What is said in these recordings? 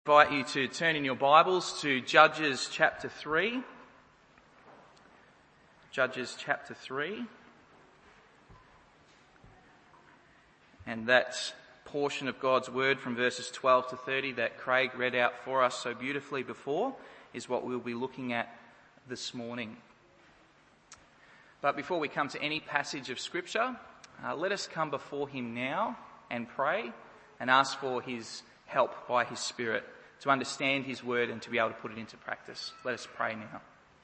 I invite you to turn in your Bibles to Judges chapter 3. Judges chapter 3. And that portion of God's word from verses 12 to 30 that Craig read out for us so beautifully before is what we'll be looking at this morning. But before we come to any passage of Scripture, let us come before him now and pray and ask for his help by his Spirit to understand his word and to be able to put it into practice. Let us pray now.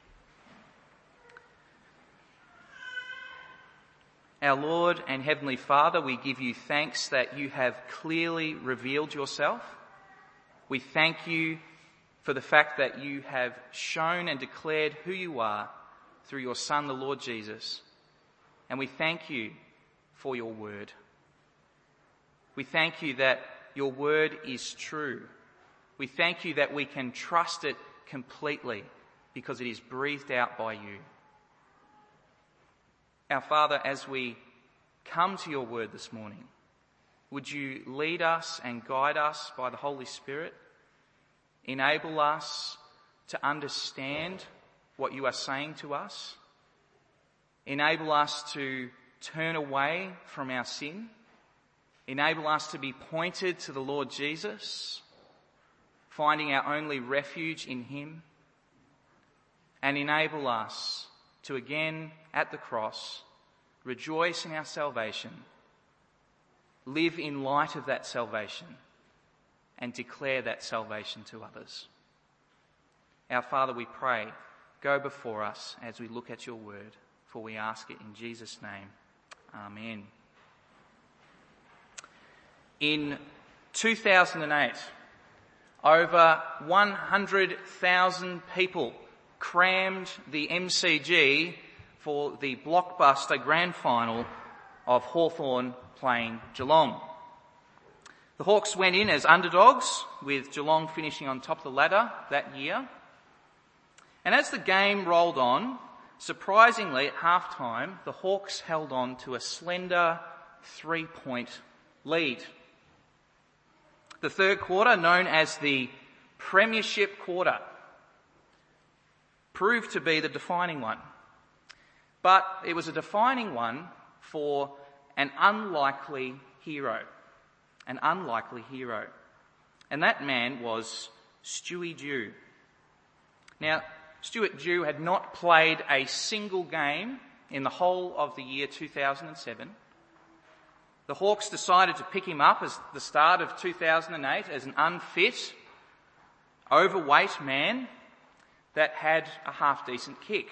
Our Lord and Heavenly Father, we give you thanks that you have clearly revealed yourself. We thank you for the fact that you have shown and declared who you are through your Son, the Lord Jesus. And we thank you for your word. We thank you that your word is true. We thank you that we can trust it completely because it is breathed out by you. Our Father, as we come to your word this morning, would you lead us and guide us by the Holy Spirit? Enable us to understand what you are saying to us. Enable us to turn away from our sin. Enable us to be pointed to the Lord Jesus, finding our only refuge in him. And enable us to again, at the cross, rejoice in our salvation, live in light of that salvation, and declare that salvation to others. Our Father, we pray, go before us as we look at your word, for we ask it in Jesus' name. Amen. In 2008, over 100,000 people crammed the MCG for the blockbuster grand final of Hawthorn playing Geelong. The Hawks went in as underdogs, with Geelong finishing on top of the ladder that year. And as the game rolled on, surprisingly at halftime, the Hawks held on to a slender 3-point lead. The third quarter, known as the Premiership quarter, proved to be the defining one. But it was a defining one for an unlikely hero. An unlikely hero. And that man was Stewie Dew. Now, Stuart Dew had not played a single game in the whole of the year 2007. The Hawks decided to pick him up at the start of 2008 as an unfit, overweight man that had a half-decent kick.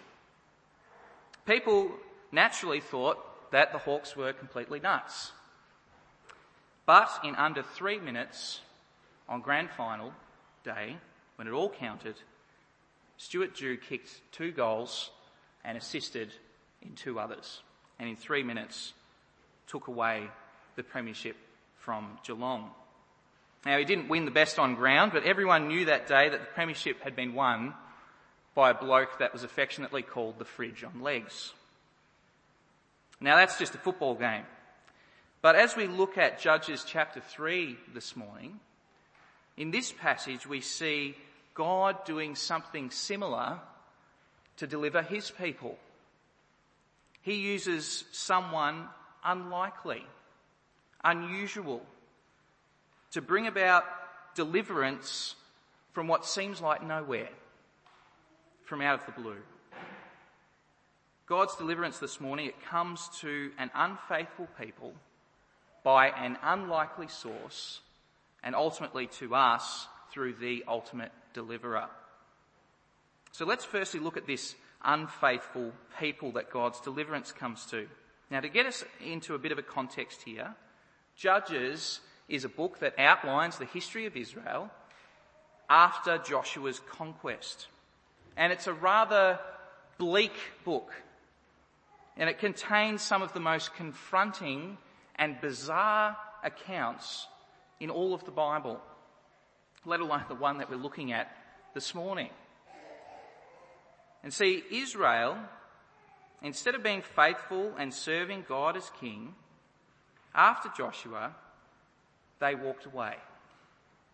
People naturally thought that the Hawks were completely nuts. But in under 3 minutes on grand final day, when it all counted, Stuart Dew kicked 2 goals and assisted in 2 others. And in 3 minutes, took away the premiership from Geelong. Now, he didn't win the best on ground, but everyone knew that day that the premiership had been won by a bloke that was affectionately called the Fridge on legs. Now, that's just a football game. But as we look at Judges chapter 3 this morning, in this passage we see God doing something similar to deliver his people. He uses someone unlikely, unusual, to bring about deliverance from what seems like nowhere, from out of the blue. God's deliverance this morning, it comes to an unfaithful people by an unlikely source, and ultimately to us through the ultimate deliverer. So let's firstly look at this unfaithful people that God's deliverance comes to. Now, to get us into a bit of a context here, Judges is a book that outlines the history of Israel after Joshua's conquest. And it's a rather bleak book. And it contains some of the most confronting and bizarre accounts in all of the Bible, let alone the one that we're looking at this morning. And see, Israel, instead of being faithful and serving God as king, after Joshua, they walked away.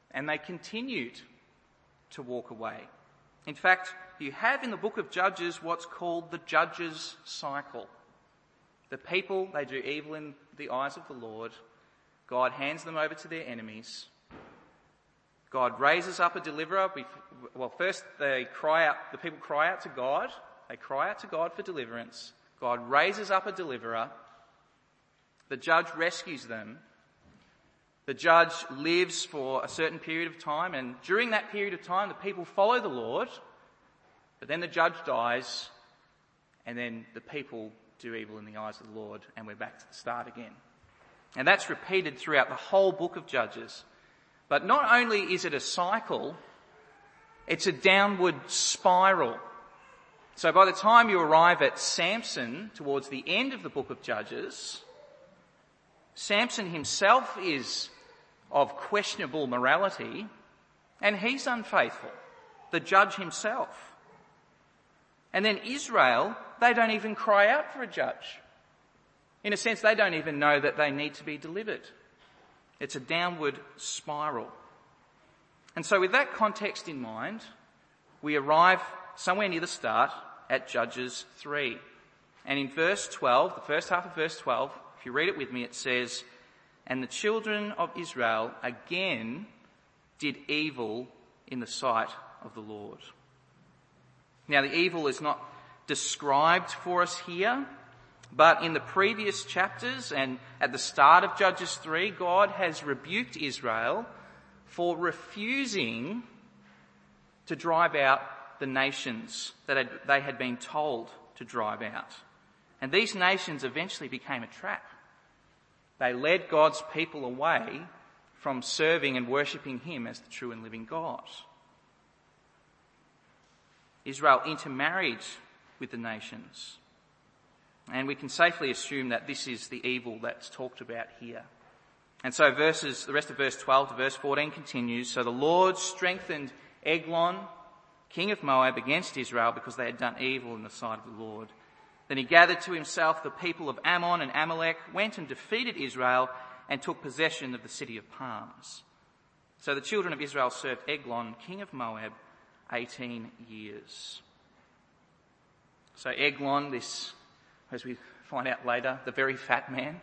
and they continued to walk away. In fact, you have in the book of Judges what's called the Judges' cycle. The people, they do evil in the eyes of the Lord. God hands them over to their enemies. God raises up a deliverer. Well, first the people cry out to God. They cry out to God for deliverance. God raises up a deliverer. The judge rescues them. The judge lives for a certain period of time, and during that period of time, the people follow the Lord, but then the judge dies, and then the people do evil in the eyes of the Lord, and we're back to the start again. And that's repeated throughout the whole book of Judges. But not only is it a cycle, it's a downward spiral. So by the time you arrive at Samson, towards the end of the book of Judges, Samson himself is of questionable morality, and he's unfaithful, the judge himself. And then Israel, they don't even cry out for a judge. In a sense, they don't even know that they need to be delivered. It's a downward spiral. And so with that context in mind, we arrive somewhere near the start at Judges 3. And in verse 12, the first half of verse 12, if you read it with me, it says, "And the children of Israel again did evil in the sight of the Lord." Now, the evil is not described for us here, but in the previous chapters and at the start of Judges 3, God has rebuked Israel for refusing to drive out the nations that they had been told to drive out. And these nations eventually became a trap. They led God's people away from serving and worshipping him as the true and living God. Israel intermarried with the nations. And we can safely assume that this is the evil that's talked about here. And so the rest of verse 12 to verse 14 continues. "So the Lord strengthened Eglon, king of Moab, against Israel because they had done evil in the sight of the Lord. Then he gathered to himself the people of Ammon and Amalek, went and defeated Israel, and took possession of the city of palms. So the children of Israel served Eglon, king of Moab, 18 years. So Eglon, this, as we find out later, the very fat man,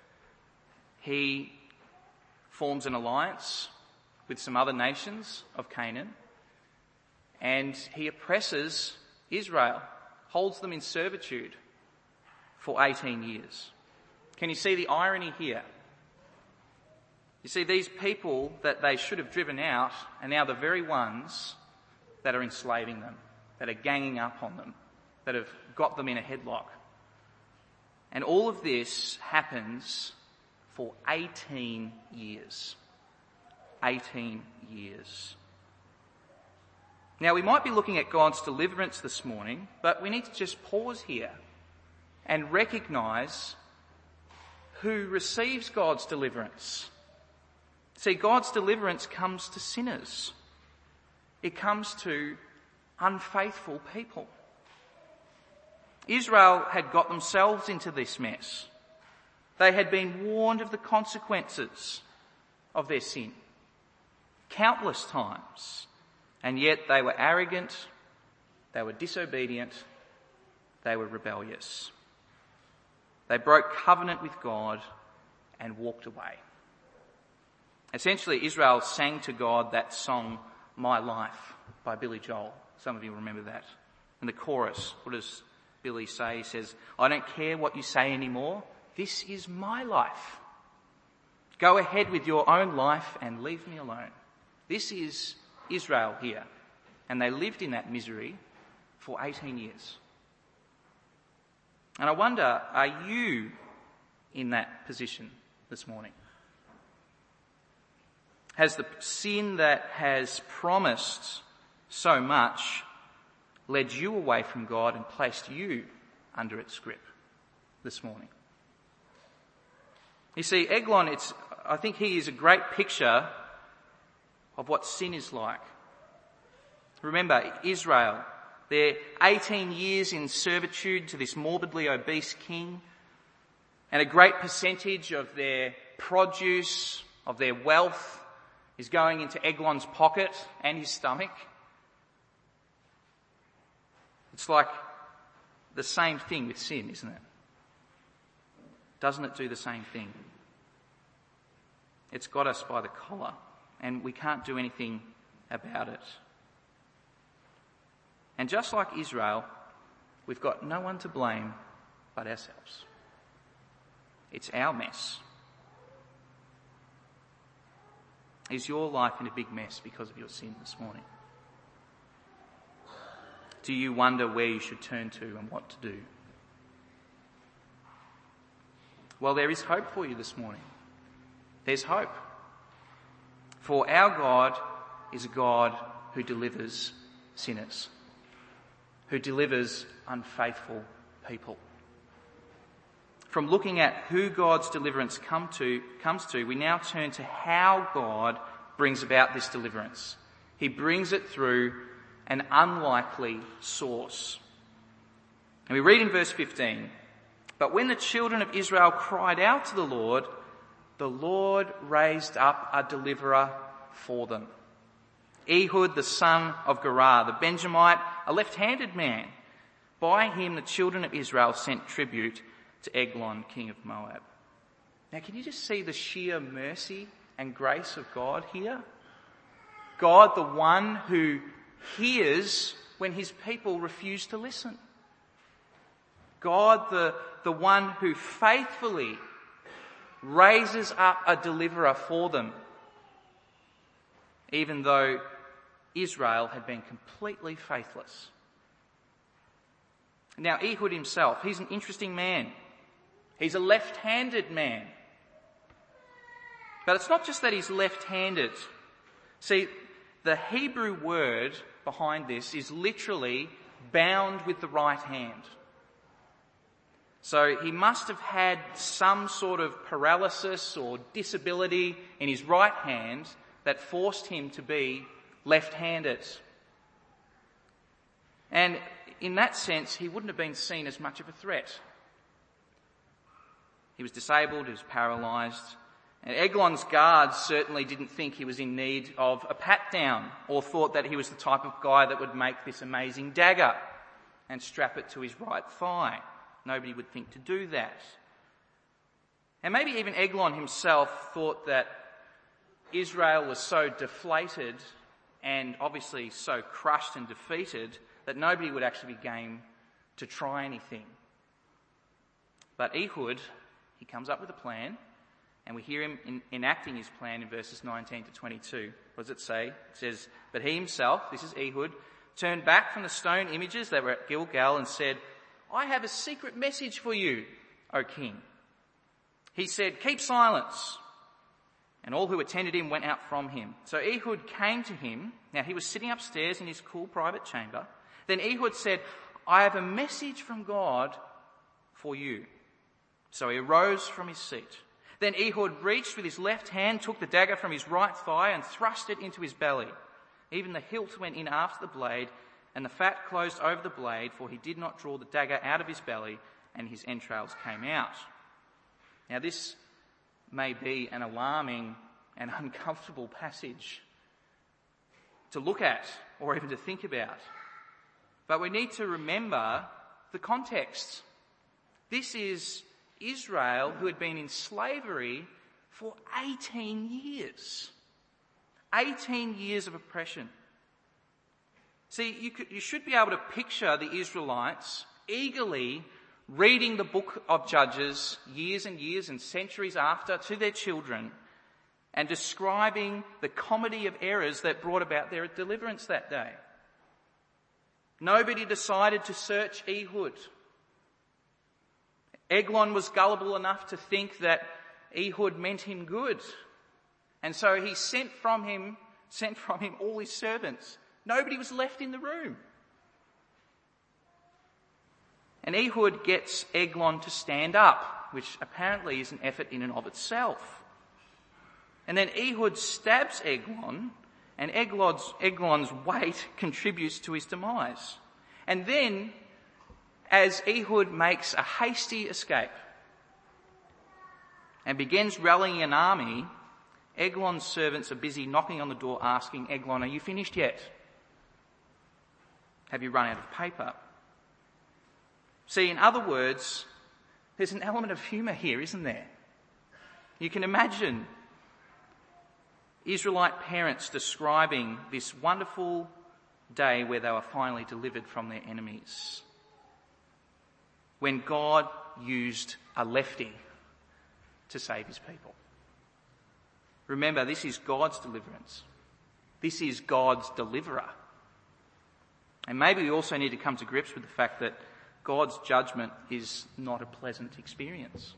he forms an alliance with some other nations of Canaan, and he oppresses Israel, holds them in servitude for 18 years. Can you see the irony here? You see, these people that they should have driven out are now the very ones that are enslaving them, that are ganging up on them, that have got them in a headlock. And all of this happens for 18 years. 18 years. Now, we might be looking at God's deliverance this morning, but we need to just pause here and recognise who receives God's deliverance. See, God's deliverance comes to sinners. It comes to unfaithful people. Israel had got themselves into this mess. They had been warned of the consequences of their sin countless times, and yet they were arrogant, they were disobedient, they were rebellious. They broke covenant with God and walked away. Essentially, Israel sang to God that song, "My Life" by Billy Joel. Some of you remember that. And the chorus, what does Billy say? He says, "I don't care what you say anymore. This is my life. Go ahead with your own life and leave me alone." This is Israel here. And they lived in that misery for 18 years. And I wonder, are you in that position this morning? Has the sin that has promised so much led you away from God and placed you under its grip this morning? You see, Eglon, I think he is a great picture of what sin is like. Remember, Israel, they're 18 years in servitude to this morbidly obese king, and a great percentage of their produce, of their wealth, is going into Eglon's pocket and his stomach. It's like the same thing with sin, isn't it? Doesn't it do the same thing? It's got us by the collar, and we can't do anything about it. And just like Israel, we've got no one to blame but ourselves. It's our mess. Is your life in a big mess because of your sin this morning? Do you wonder where you should turn to and what to do? Well, there is hope for you this morning. There's hope. For our God is a God who delivers sinners, who delivers unfaithful people. From looking at who God's deliverance comes to, we now turn to how God brings about this deliverance. He brings it through an unlikely source. And we read in verse 15, "But when the children of Israel cried out to the Lord raised up a deliverer for them. Ehud, the son of Gera, the Benjamite, a left-handed man. By him the children of Israel sent tribute to Eglon, king of Moab." Now, can you just see the sheer mercy and grace of God here? God, the one who hears when his people refuse to listen. God, the one who faithfully raises up a deliverer for them, even though Israel had been completely faithless. Now, Ehud himself, he's an interesting man. He's a left-handed man. But it's not just that he's left-handed. See, the Hebrew word behind this is literally bound with the right hand. So he must have had some sort of paralysis or disability in his right hand that forced him to be left-handed. And in that sense, he wouldn't have been seen as much of a threat. He was disabled, he was paralysed, and Eglon's guards certainly didn't think he was in need of a pat-down or thought that he was the type of guy that would make this amazing dagger and strap it to his right thigh. Nobody would think to do that. And maybe even Eglon himself thought that Israel was so deflated and obviously so crushed and defeated that nobody would actually be game to try anything. But Ehud, he comes up with a plan, and we hear him enacting his plan in verses 19 to 22. What does it say? It says, "But he himself," this is Ehud, "turned back from the stone images that were at Gilgal and said, 'I have a secret message for you, O king.' He said, 'Keep silence.' And all who attended him went out from him. So Ehud came to him. Now he was sitting upstairs in his cool private chamber. Then Ehud said, 'I have a message from God for you.' So he arose from his seat. Then Ehud reached with his left hand, took the dagger from his right thigh and thrust it into his belly. Even the hilt went in after the blade, and the fat closed over the blade, for he did not draw the dagger out of his belly, and his entrails came out." Now this may be an alarming and uncomfortable passage to look at or even to think about. But we need to remember the context. This is Israel, who had been in slavery for 18 years. 18 years of oppression. See, you should be able to picture the Israelites eagerly reading the book of Judges years and years and centuries after to their children and describing the comedy of errors that brought about their deliverance that day. Nobody decided to search Ehud. Eglon was gullible enough to think that Ehud meant him good. And so he sent from him all his servants. Nobody was left in the room. And Ehud gets Eglon to stand up, which apparently is an effort in and of itself. And then Ehud stabs Eglon, and Eglon's weight contributes to his demise. And then, as Ehud makes a hasty escape and begins rallying an army, Eglon's servants are busy knocking on the door asking Eglon, "Are you finished yet? Have you run out of paper?" See, in other words, there's an element of humour here, isn't there? You can imagine Israelite parents describing this wonderful day where they were finally delivered from their enemies, when God used a lefty to save his people. Remember, this is God's deliverance. This is God's deliverer. And maybe we also need to come to grips with the fact that God's judgment is not a pleasant experience.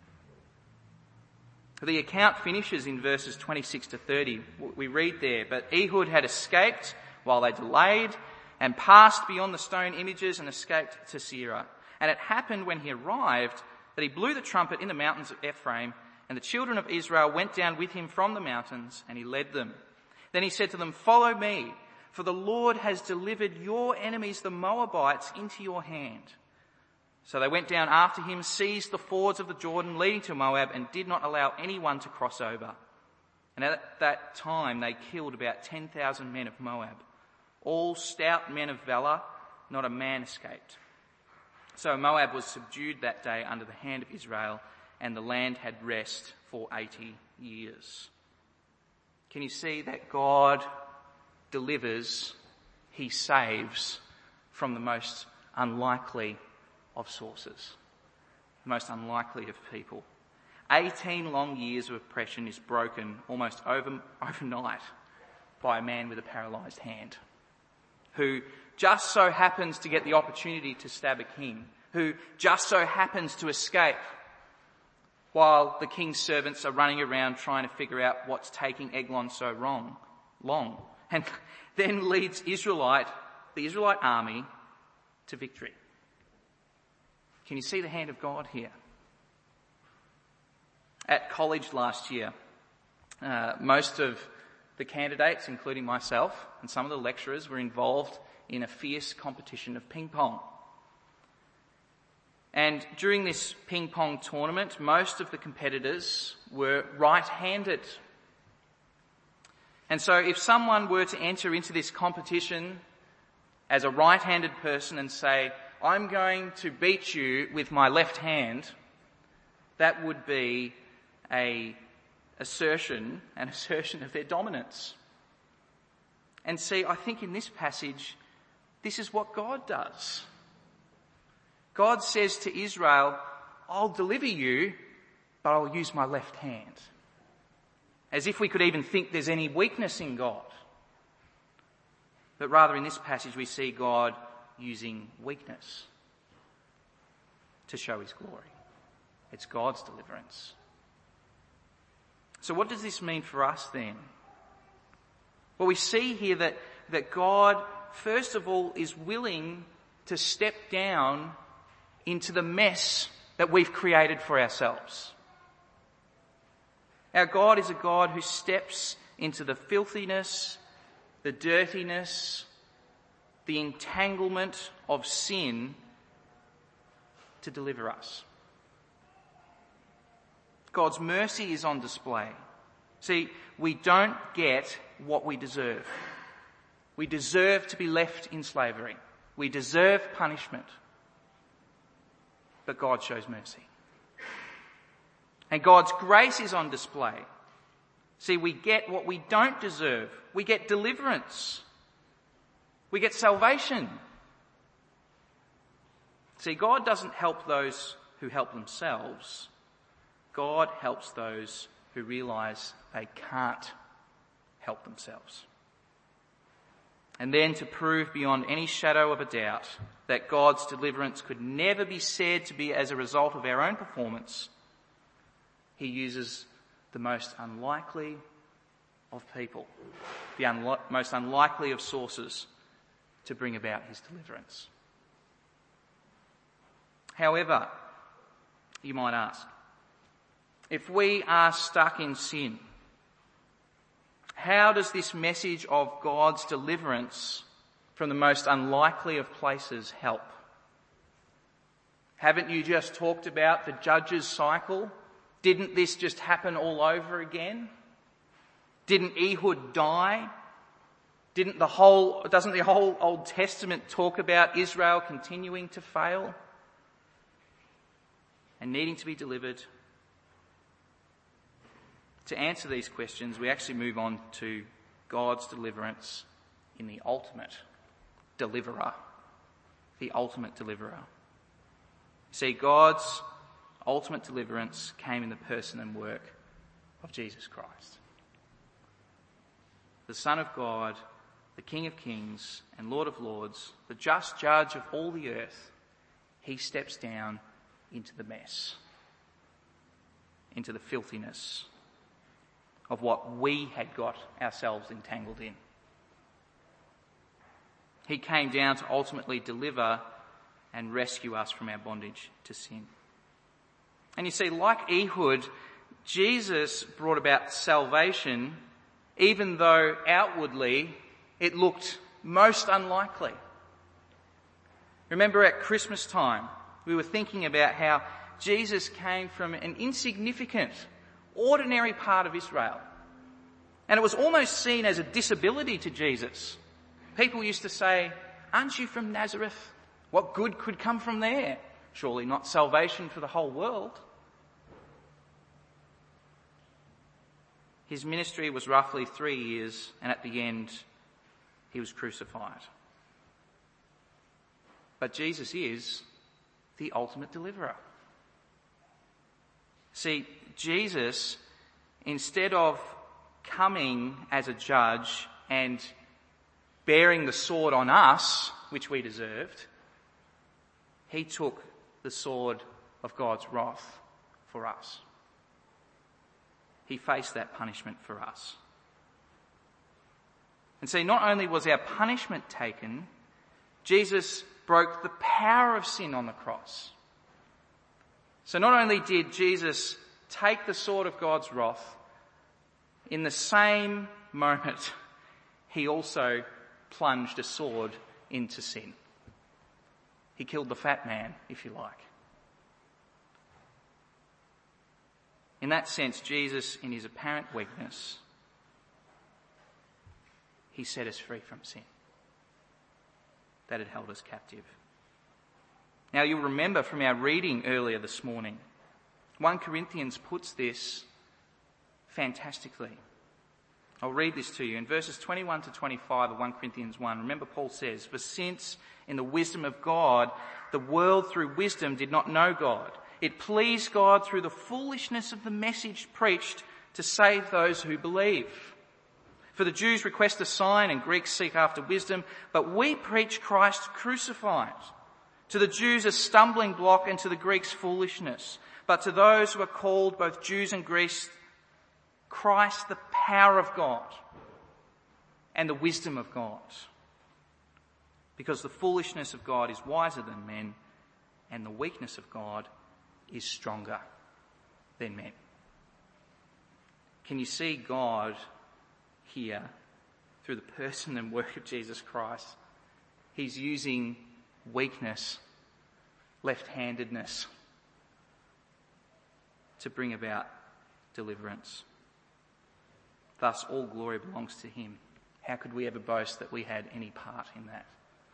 The account finishes in verses 26 to 30. We read there, "But Ehud had escaped while they delayed and passed beyond the stone images and escaped to Seirah. And it happened when he arrived that he blew the trumpet in the mountains of Ephraim, and the children of Israel went down with him from the mountains, and he led them. Then he said to them, 'Follow me, for the Lord has delivered your enemies, the Moabites, into your hand.' So they went down after him, seized the fords of the Jordan leading to Moab, and did not allow anyone to cross over. And at that time they killed about 10,000 men of Moab, all stout men of valour, not a man escaped. So Moab was subdued that day under the hand of Israel, and the land had rest for 80 years. Can you see that God delivers, he saves from the most unlikely of sources, the most unlikely of people? 18 long years of oppression is broken almost overnight by a man with a paralysed hand, who just so happens to get the opportunity to stab a king, who just so happens to escape while the king's servants are running around trying to figure out what's taking Eglon so long, and then leads the Israelite army to victory. Can you see the hand of God here? At college last year, most of the candidates, including myself and some of the lecturers, were involved in a fierce competition of ping pong. And during this ping pong tournament, most of the competitors were right-handed. And so if someone were to enter into this competition as a right-handed person and say, "I'm going to beat you with my left hand," that would be an assertion of their dominance. And see, I think in this passage, this is what God does. God says to Israel, "I'll deliver you, but I'll use my left hand." As if we could even think there's any weakness in God. But rather in this passage we see God using weakness to show his glory. It's God's deliverance. So what does this mean for us then? Well, we see here that God, first of all, is willing to step down into the mess that we've created for ourselves. Our God is a God who steps into the filthiness, the dirtiness, the entanglement of sin to deliver us. God's mercy is on display. See, we don't get what we deserve. We deserve to be left in slavery. We deserve punishment. But God shows mercy. And God's grace is on display. See, we get what we don't deserve. We get deliverance. We get salvation. See, God doesn't help those who help themselves. God helps those who realise they can't help themselves. And then to prove beyond any shadow of a doubt that God's deliverance could never be said to be as a result of our own performance, he uses the most unlikely of people, the most unlikely of sources to bring about his deliverance. However, you might ask, if we are stuck in sin, how does this message of God's deliverance from the most unlikely of places help? Haven't you just talked about the judge's cycle? Didn't this just happen all over again? Didn't Ehud die? Doesn't the whole Old Testament talk about Israel continuing to fail and needing to be delivered? To answer these questions, we actually move on to God's deliverance in the ultimate deliverer. The ultimate deliverer. See, God's ultimate deliverance came in the person and work of Jesus Christ. The Son of God, the King of Kings and Lord of Lords, the just judge of all the earth, he steps down into the mess, into the filthiness of what we had got ourselves entangled in. He came down to ultimately deliver and rescue us from our bondage to sin. And you see, like Ehud, Jesus brought about salvation even though outwardly it looked most unlikely. Remember at Christmas time, we were thinking about how Jesus came from an insignificant, ordinary part of Israel. And it was almost seen as a disability to Jesus. People used to say, "Aren't you from Nazareth? What good could come from there? Surely not salvation for the whole world." His ministry was roughly 3 years, and at the end, he was crucified. But Jesus is the ultimate deliverer. See, Jesus, instead of coming as a judge and bearing the sword on us, which we deserved, he took the sword of God's wrath for us. He faced that punishment for us. And see, not only was our punishment taken, Jesus broke the power of sin on the cross. So not only did Jesus take the sword of God's wrath, in the same moment, he also plunged a sword into sin. He killed the fat man, if you like. In that sense, Jesus, in his apparent weakness, he set us free from sin that had held us captive. Now you'll remember from our reading earlier this morning, 1 Corinthians puts this fantastically. I'll read this to you. In verses 21 to 25 of 1 Corinthians 1, remember Paul says, "For since in the wisdom of God, the world through wisdom did not know God, it pleased God through the foolishness of the message preached to save those who believe. For the Jews request a sign and Greeks seek after wisdom, but we preach Christ crucified. To the Jews a stumbling block and to the Greeks foolishness. But to those who are called, both Jews and Greeks, Christ the power of God and the wisdom of God. Because the foolishness of God is wiser than men, and the weakness of God is stronger than men." Can you see God here through the person and work of Jesus Christ? He's using weakness, left-handedness, to bring about deliverance. Thus, all glory belongs to him. How could we ever boast that we had any part in that?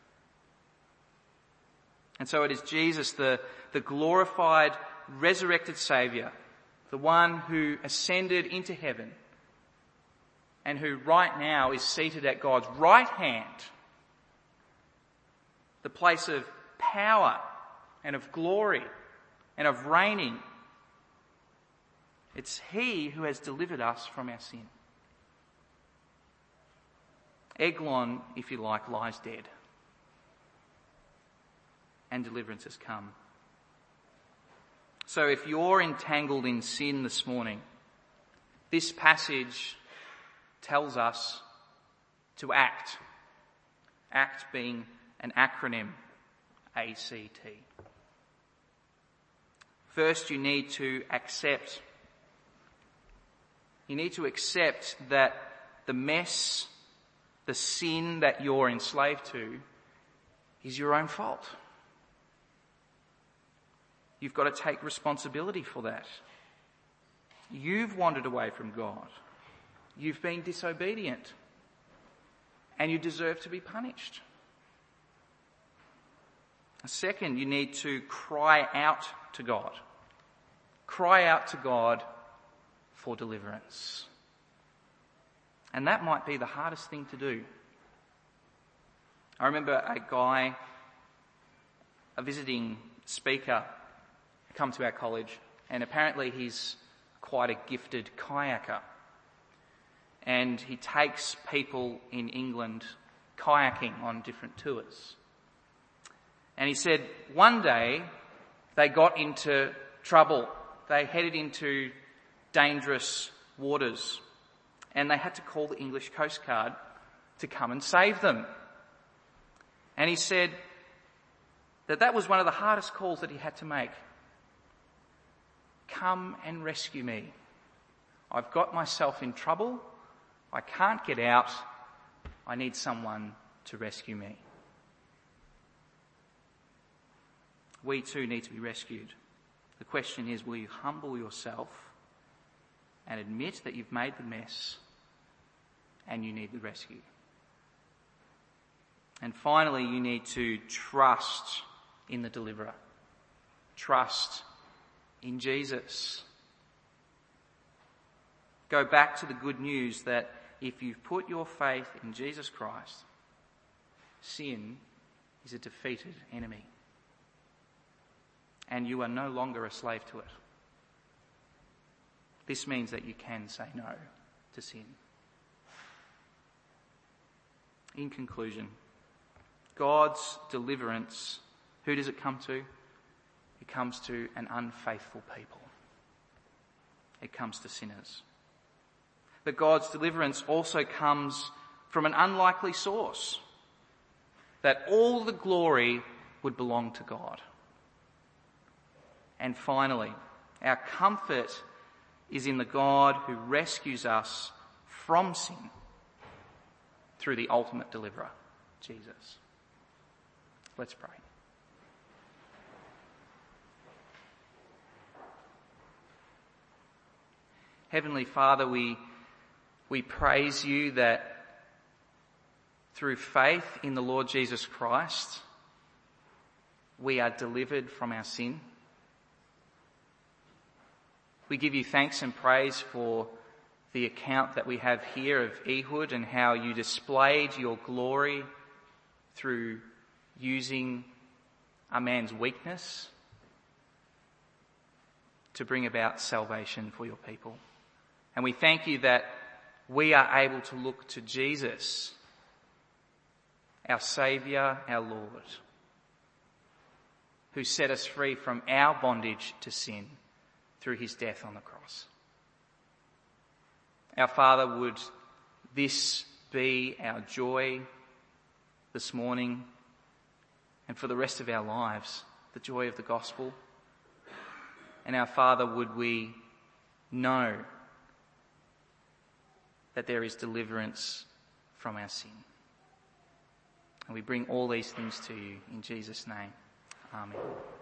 And so it is Jesus, the glorified, resurrected Saviour, the one who ascended into heaven and who right now is seated at God's right hand, the place of power and of glory and of reigning. It's he who has delivered us from our sin. Eglon, if you like, lies dead. And deliverance has come. So if you're entangled in sin this morning, this passage tells us to act. ACT being an acronym, ACT. First, you need to accept. You need to accept that the mess, the sin that you're enslaved to is your own fault. You've got to take responsibility for that. You've wandered away from God. you've been disobedient and you deserve to be punished. Second, you need to cry out to God. Cry out to God for deliverance. And that might be the hardest thing to do. I remember a visiting speaker, come to our college, and apparently he's quite a gifted kayaker. And he takes people in England kayaking on different tours. And he said one day they got into trouble. They headed into dangerous waters and they had to call the English Coast Guard to come and save them. And he said that was one of the hardest calls that he had to make. Come and rescue me. I've got myself in trouble. I can't get out. I need someone to rescue me. We too need to be rescued. The question is, will you humble yourself and admit that you've made the mess and you need the rescue? And finally, you need to trust in the deliverer. Trust in Jesus. Go back to the good news that if you've put your faith in Jesus Christ, sin is a defeated enemy. And you are no longer a slave to it. This means that you can say no to sin. In conclusion, God's deliverance, who does it come to? It comes to an unfaithful people. It comes to sinners. But God's deliverance also comes from an unlikely source, that all the glory would belong to God. And finally, our comfort is in the God who rescues us from sin through the ultimate deliverer, Jesus. Let's pray. Heavenly Father, we praise you that through faith in the Lord Jesus Christ, we are delivered from our sin. We give you thanks and praise for the account that we have here of Ehud and how you displayed your glory through using a man's weakness to bring about salvation for your people. And we thank you that we are able to look to Jesus, our Saviour, our Lord, who set us free from our bondage to sin through his death on the cross. Our Father, would this be our joy this morning and for the rest of our lives, the joy of the gospel? And our Father, would we know that there is deliverance from our sin? And we bring all these things to you in Jesus' name. Amen.